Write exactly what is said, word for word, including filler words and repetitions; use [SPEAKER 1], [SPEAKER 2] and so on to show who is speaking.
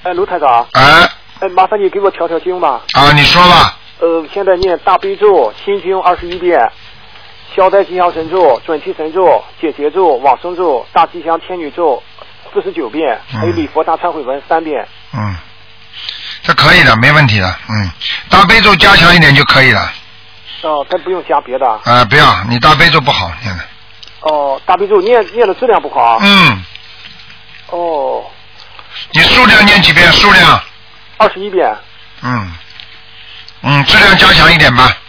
[SPEAKER 1] 哎，卢台长。
[SPEAKER 2] 哎。
[SPEAKER 1] 哎，麻烦你给我调调经吧。
[SPEAKER 2] 啊，你说吧。
[SPEAKER 1] 呃，现在念大悲咒、心经二十一遍，消灾吉祥神咒、准提神咒、解结咒、往生咒、大吉祥天女咒四十九遍，
[SPEAKER 2] 嗯、
[SPEAKER 1] 还有礼佛大忏悔文三遍。
[SPEAKER 2] 嗯，这可以的，没问题的。嗯，大悲咒加强一点就可以了。
[SPEAKER 1] 哦，咱不用加别的。
[SPEAKER 2] 啊、呃，不要，你大悲咒不好念的。
[SPEAKER 1] 哦，大悲咒念念的质量不好。
[SPEAKER 2] 嗯。
[SPEAKER 1] 哦。
[SPEAKER 2] 你数量念几遍？数量。
[SPEAKER 1] 二十一遍。
[SPEAKER 2] 嗯。嗯，质量加强一点吧。